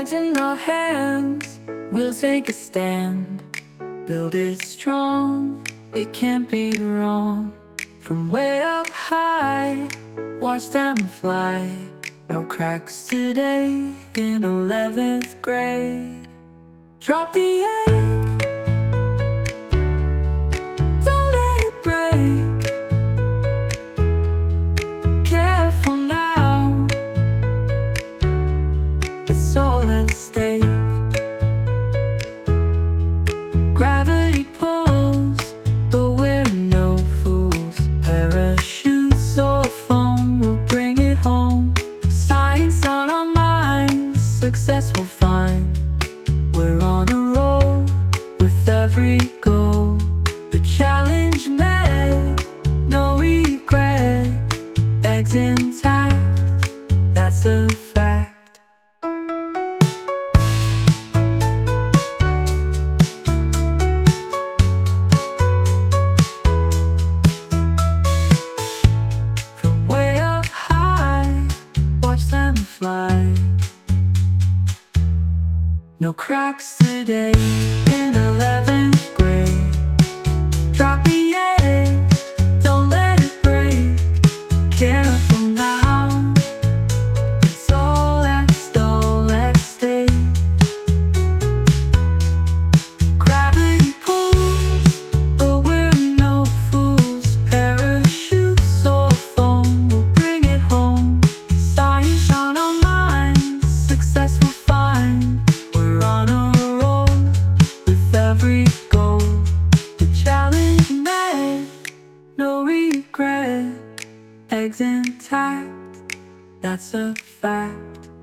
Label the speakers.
Speaker 1: flags in our hands, we'll take a stand. Build it strong, it can't be wrong. From way up high, watch them fly. No cracks today in 11th grade. Drop the egg, don't let it break. Careful now, it's all at stake. Gravity pulls, but we're no fools. Parachutes or foam will bring it home. Science on our minds, success we'll find. We're on a roll with every goal. The challenge met, no regret. Eggs intact, that's a fact. From way up high, watch them fly. No cracks today in 11th grade. Drop the egg, don't let it break. Careful now, it's all at stake. Gravity pulls, but we're no fools. Parachutes or foam will bring it home. Science on our minds, success we'll find. We're on a roll with every goal. The challenge met, no regret. Eggs intact, that's a fact.